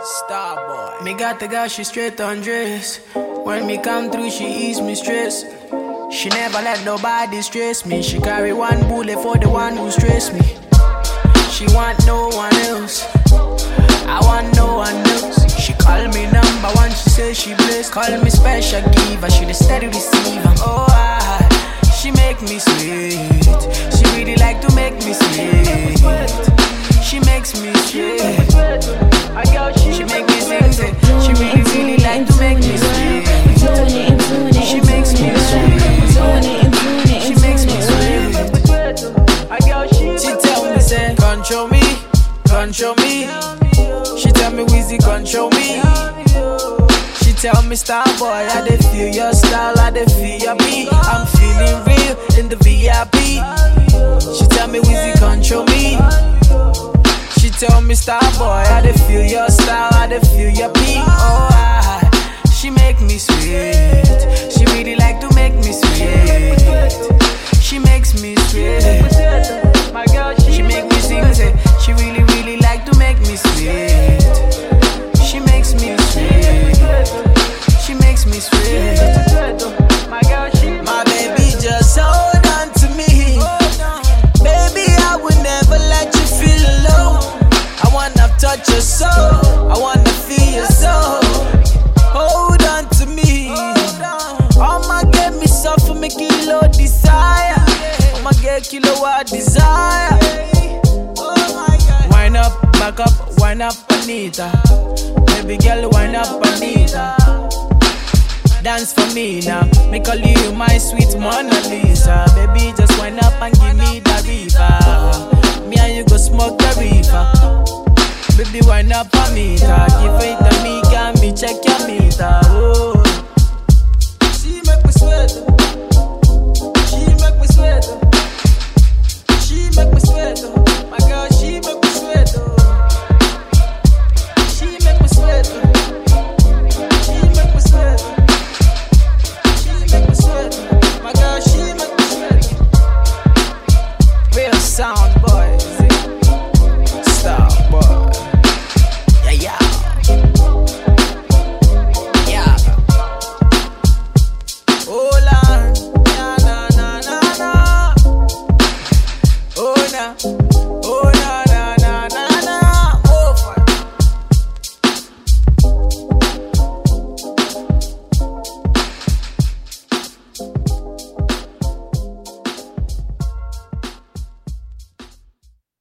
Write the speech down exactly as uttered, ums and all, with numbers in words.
Starboy. Me got the girl, she straight undress. When me come through, she ease me stress. She never let nobody stress me. She carry one bullet for the one who stress me. She want no one else. I want no one else. She call me number one, she say she blessed. Call me special giver, she the steady receiver. Oh, I, she make me sweet. She really like to make me sweet. She makes me sweet. She make me sing, say, she really, really like to make me sweet. She makes me sweet. She makes me sweet. She tell me, say, control me, control me. She tell me, Weezy, control me. She tell me, Starboy, I dey feel your style, I dey feel your beat. I'm feeling real in the V I P. She tell me, Weezy, control me. She tell me, Starboy, I dey feel your style, I dey feel your beat. Oh, I, she make me sweet. She really like to make me sweet. She makes me sweet. She make me sing, say, she really, really like to make me sweet. She makes me sweet. She makes me sweet. My baby, just hold on to me. Baby, I will never let you feel alone. I wanna touch your soul, I wanna feel your soul. Hold on to me. I'ma get me suffer, me kilo desire. I'ma get kilowatt desire. Wind up, back up, wind up, Anita. Baby girl, wind up, Anita. Dance for me now, me call you my sweet Mona Lisa. Baby, just wind up and give me the river. Me and you go smoke the river. Baby, wind up, Anita. Give it to me, can me check your meter. Oh, she make me sweat.